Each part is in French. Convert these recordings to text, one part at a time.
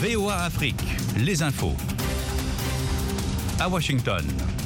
VOA Afrique, les infos. À Washington.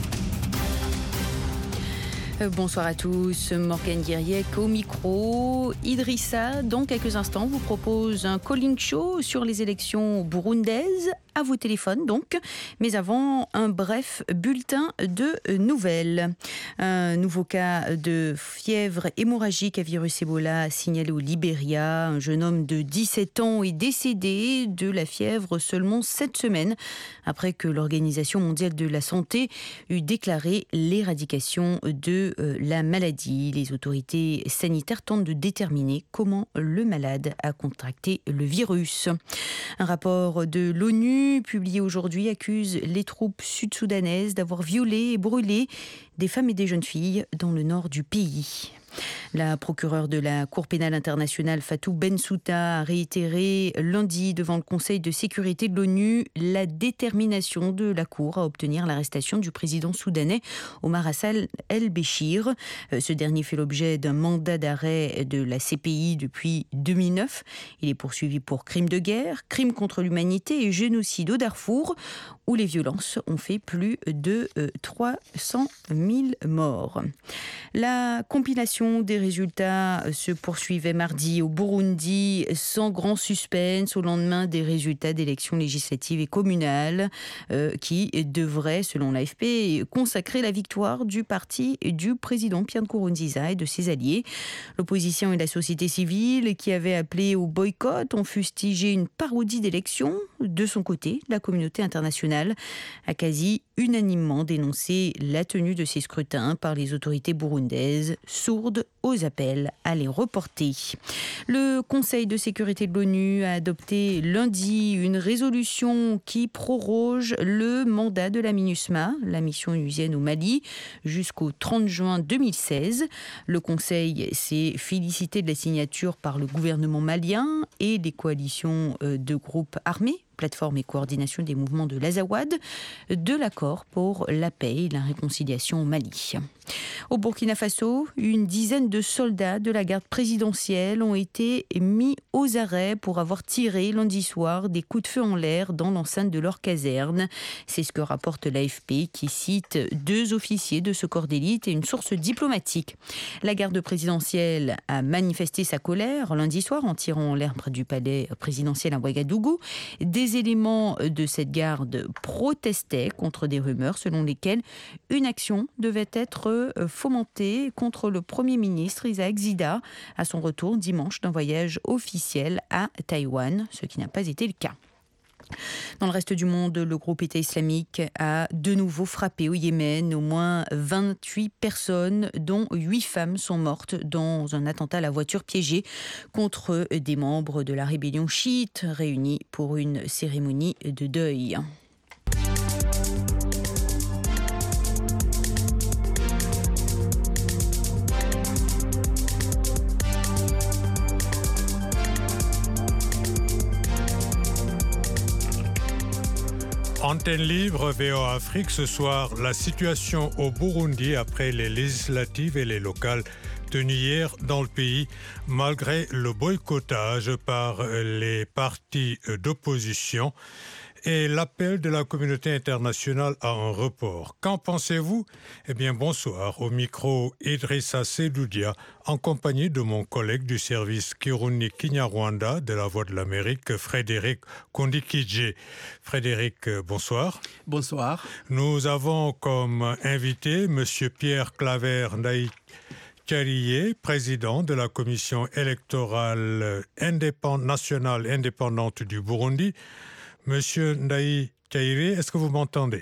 Bonsoir à tous, Morgane Guiriec au micro. Idrissa, dans quelques instants, vous propose un calling show sur les élections burundaises, à vos téléphones donc. Mais avant, un bref bulletin de nouvelles. Un nouveau cas de fièvre hémorragique à virus Ebola signalé au Libéria. Un jeune homme de 17 ans est décédé de la fièvre seulement 7 semaines après que l'Organisation mondiale de la santé eut déclaré l'éradication de la maladie. Les autorités sanitaires tentent de déterminer comment le malade a contracté le virus. Un rapport de l'ONU publié aujourd'hui accuse les troupes sud-soudanaises d'avoir violé et brûlé des femmes et des jeunes filles dans le nord du pays. La procureure de la Cour pénale internationale Fatou Bensouda a réitéré lundi devant le Conseil de sécurité de l'ONU la détermination de la Cour à obtenir l'arrestation du président soudanais Omar Hassan el-Béchir. Ce dernier fait l'objet d'un mandat d'arrêt de la CPI depuis 2009. Il est poursuivi pour crimes de guerre, crimes contre l'humanité et génocide au Darfour, où les violences ont fait plus de 300 000 morts. La compilation des résultats se poursuivait mardi au Burundi sans grand suspense au lendemain des résultats d'élections législatives et communales qui devraient, selon l'AFP, consacrer la victoire du parti du président Pierre Nkurunziza et de ses alliés. L'opposition et la société civile qui avaient appelé au boycott ont fustigé une parodie d'élection. De son côté, la communauté internationale a quasi unanimement dénoncé la tenue de ces scrutins par les autorités burundaises, sourdes aux appels à les reporter. Le Conseil de sécurité de l'ONU a adopté lundi une résolution qui proroge le mandat de la MINUSMA, la mission onusienne au Mali, jusqu'au 30 juin 2016. Le Conseil s'est félicité de la signature par le gouvernement malien et des coalitions de groupes armés, plateforme et coordination des mouvements de l'Azawad, de l'accord pour la paix et la réconciliation au Mali. Au Burkina Faso, une dizaine de soldats de la garde présidentielle ont été mis aux arrêts pour avoir tiré lundi soir des coups de feu en l'air dans l'enceinte de leur caserne. C'est ce que rapporte l'AFP qui cite 2 officiers de ce corps d'élite et une source diplomatique. La garde présidentielle a manifesté sa colère lundi soir en tirant en l'air près du palais présidentiel à Ouagadougou. Des éléments de cette garde protestaient contre des rumeurs selon lesquelles une action devait être fomentée contre le Premier ministre Isaac Zida à son retour dimanche d'un voyage officiel à Taïwan, ce qui n'a pas été le cas. Dans le reste du monde, le groupe État islamique a de nouveau frappé au Yémen. Au moins 28 personnes, dont 8 femmes, sont mortes dans un attentat à la voiture piégée contre des membres de la rébellion chiite réunis pour une cérémonie de deuil. Antenne libre, VOA Afrique, ce soir, la situation au Burundi après les législatives et les locales tenues hier dans le pays, malgré le boycottage par les partis d'opposition et l'appel de la communauté internationale à un report. Qu'en pensez-vous? Eh bien, bonsoir. Au micro, Idrissa Sedoudia, en compagnie de mon collègue du service Kirundi Kinyarwanda de la Voix de l'Amérique, Frédéric Kondikidje. Frédéric, bonsoir. Bonsoir. Nous avons comme invité M. Pierre Claver Ndaï Kyarié, président de la commission électorale nationale indépendante du Burundi. Monsieur Ndaï Kyarié, est-ce que vous m'entendez?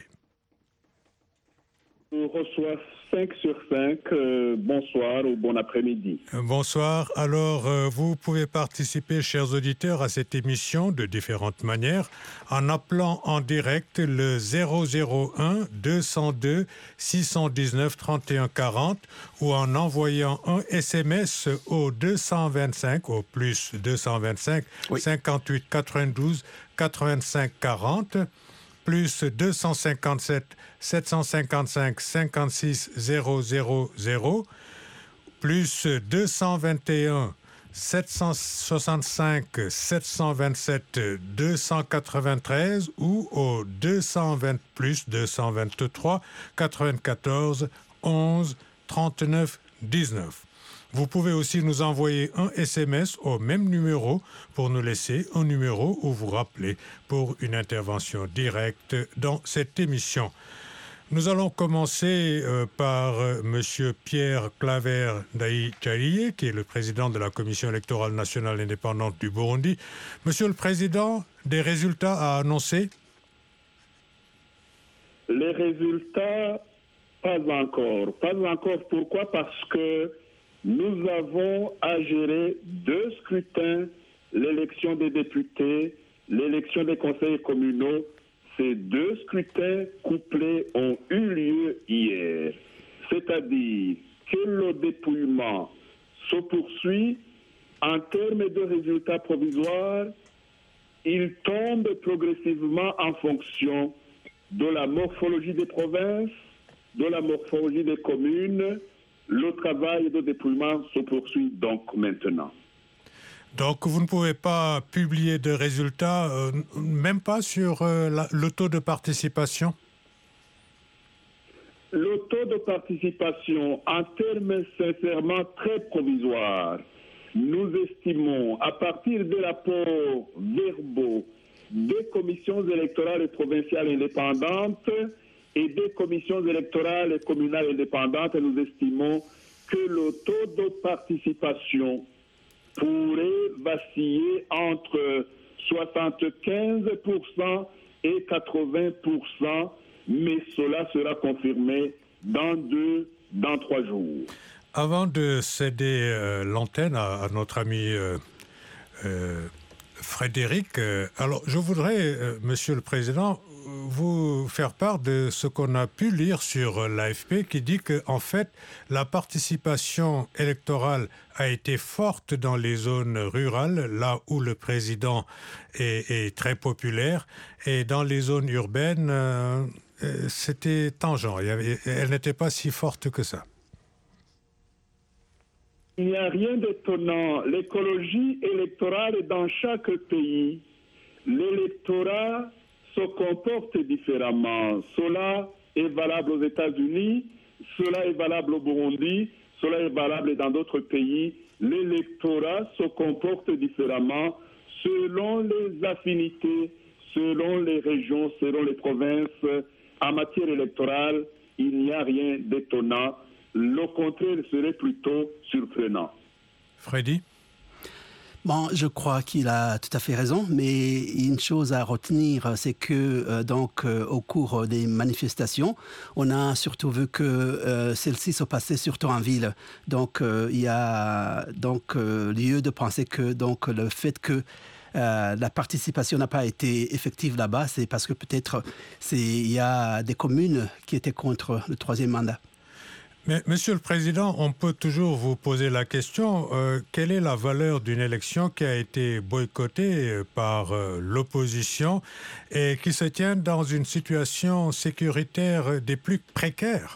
Je reçois 5 sur 5. Bonsoir ou bon après-midi. Bonsoir. Alors, vous pouvez participer, chers auditeurs, à cette émission de différentes manières en appelant en direct le 001 202 619 31 40 ou en envoyant un SMS au 225, au plus 225 oui. 58 92 85 40 plus 257 755 56 000 plus 221 765 727 293 ou au 220 plus 223 94 11 39 19. Vous pouvez aussi nous envoyer un SMS au même numéro pour nous laisser un numéro ou vous rappeler pour une intervention directe dans cette émission. Nous allons commencer par Monsieur Pierre Claver Ndayicariye, qui est le président de la Commission électorale nationale indépendante du Burundi. Monsieur le Président, des résultats à annoncer? Les résultats, pas encore. Pas encore. Pourquoi? Parce que nous avons à gérer 2 scrutins, l'élection des députés, l'élection des conseillers communaux. Ces 2 scrutins couplés ont eu lieu hier. C'est-à-dire que le dépouillement se poursuit en termes de résultats provisoires. Il tombe progressivement en fonction de la morphologie des provinces, de la morphologie des communes. Le travail de dépouillement se poursuit donc maintenant. Donc vous ne pouvez pas publier de résultats, même pas sur le taux de participation? Le taux de participation, en termes sincèrement très provisoires, nous estimons, à partir des rapports verbaux des commissions électorales et provinciales indépendantes et des commissions électorales et communales indépendantes, nous estimons que le taux de participation pourrait vaciller entre 75% et 80%, mais cela sera confirmé dans 3 jours. Avant de céder l'antenne à notre ami Frédéric, alors je voudrais, Monsieur le Président, vous faire part de ce qu'on a pu lire sur l'AFP qui dit qu'en fait, la participation électorale a été forte dans les zones rurales, là où le président est très populaire, et dans les zones urbaines, c'était tangent. Elle n'était pas si forte que ça. Il n'y a rien d'étonnant. L'écologie électorale dans chaque pays, l'électorat se comporte différemment. Cela est valable aux États-Unis, cela est valable au Burundi, cela est valable dans d'autres pays. L'électorat se comporte différemment selon les affinités, selon les régions, selon les provinces. En matière électorale, il n'y a rien d'étonnant. Le contraire serait plutôt surprenant. Freddy? Bon, je crois qu'il a tout à fait raison, mais une chose à retenir, c'est que au cours des manifestations, on a surtout vu que celles-ci se passaient surtout en ville. Donc, il y a lieu de penser que le fait que la participation n'a pas été effective là-bas, c'est parce que peut-être il y a des communes qui étaient contre le 3e mandat. Mais, Monsieur le Président, on peut toujours vous poser la question, quelle est la valeur d'une élection qui a été boycottée par l'opposition et qui se tient dans une situation sécuritaire des plus précaires?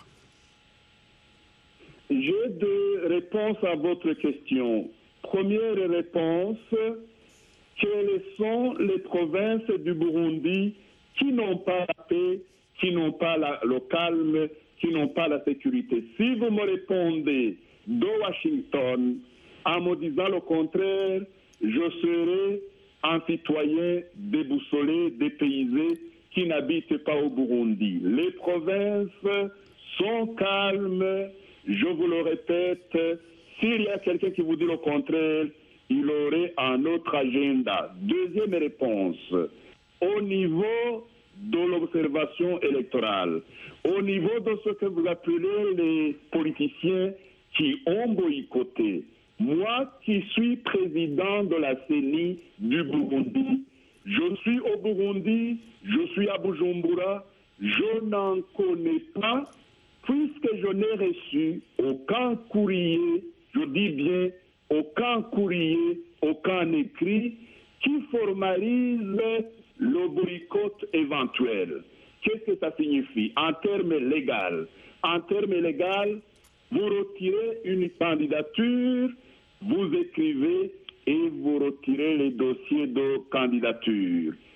J'ai 2 réponses à votre question. Première réponse, quelles sont les provinces du Burundi qui n'ont pas la paix, qui n'ont pas le calme, qui n'ont pas la sécurité? Si vous me répondez de Washington en me disant le contraire, je serai un citoyen déboussolé, dépaysé, qui n'habite pas au Burundi. Les provinces sont calmes, je vous le répète. S'il y a quelqu'un qui vous dit le contraire, il aurait un autre agenda. Deuxième réponse, au niveau de l'observation électorale, au niveau de ce que vous appelez les politiciens qui ont boycotté. Moi qui suis président de la CENI du Burundi, je suis au Burundi, je suis à Bujumbura, je n'en connais pas, puisque je n'ai reçu aucun courrier, je dis bien aucun courrier, aucun écrit qui formalise le boycott éventuel. Qu'est-ce que ça signifie en termes légaux? En termes légaux, vous retirez une candidature vous écrivez et vous retirez les dossiers de candidature.